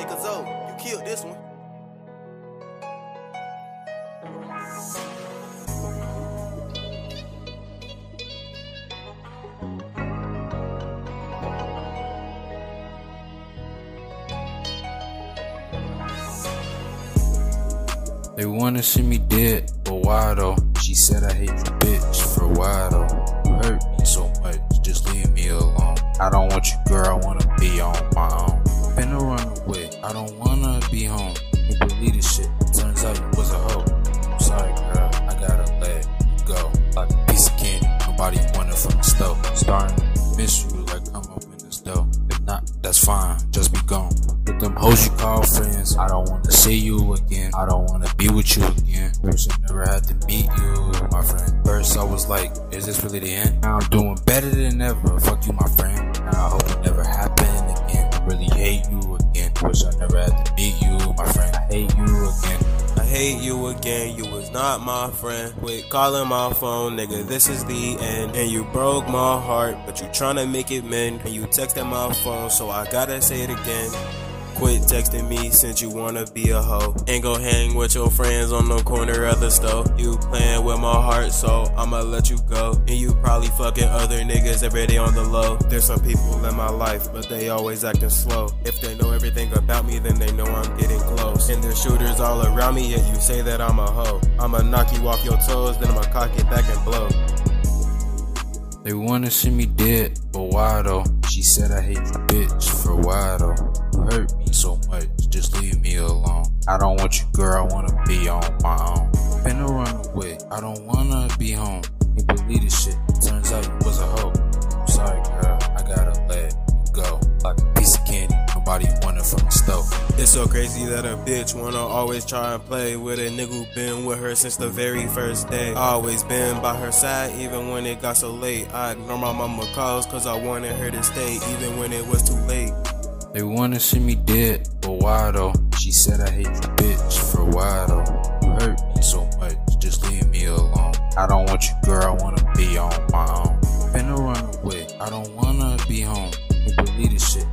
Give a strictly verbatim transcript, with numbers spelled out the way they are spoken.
Hey, Kazo, you killed this one. They wanna see me dead, but why though? She said I hate you, bitch, for why though? You hurt me so much, just leave me alone. I don't want you, girl, I wanna be on my own. Finna run away, I don't wanna be home. You believe this shit, turns out you was a hoe. I'm sorry, girl, I gotta let you go. Like a piece of candy, nobody wanted from the stove. Starting to miss you like I'm up in this dough. If not, that's fine, just be gone. With them hoes you call friends, I don't wanna see you again. I don't wanna be with you again. Wish I never had to meet you, my friend. First I was like, is this really the end? Now I'm doing better than ever, fuck you, my friend. Now I hope it never happen again. I really hate you again. Wish I never had to meet you, my friend. I hate you again. I hate you again, you was not my friend. Quit calling my phone, nigga, this is the end. And you broke my heart, but you tryna make it mend. And you texted my phone, so I gotta say it again. Quit texting me since you wanna be a hoe. Ain't gon' hang with your friends on the corner of the stove. You playing with my heart, so I'ma let you go. And you probably fucking other niggas every day on the low. There's some people in my life, but they always acting slow. If they know everything about me, then they know I'm getting close. And there's shooters all around me, yet you say that I'm a hoe. I'ma knock you off your toes, then I'ma cock it back and blow. They wanna see me dead, but why though? She said I hate you, bitch, for why though? You hurt me so much, just leave me alone. I don't want you, girl, I wanna be on my own. Finna run away, I don't wanna be home. You believe this shit, turns out you was a hoe. I'm sorry, girl, I gotta let you go. Like a piece of candy, nobody wanted from the stove. It's so crazy that a bitch wanna always try and play with a nigga who been with her since the very first day. I always been by her side even when it got so late. I ignore my mama calls cause I wanted her to stay even when it was too late. They wanna see me dead, but why though? She said I hate you, bitch, for why though? You hurt me so much, just leave me alone. I don't want you, girl, I wanna be on my own. Finna run away, I don't wanna be home. You believe this shit,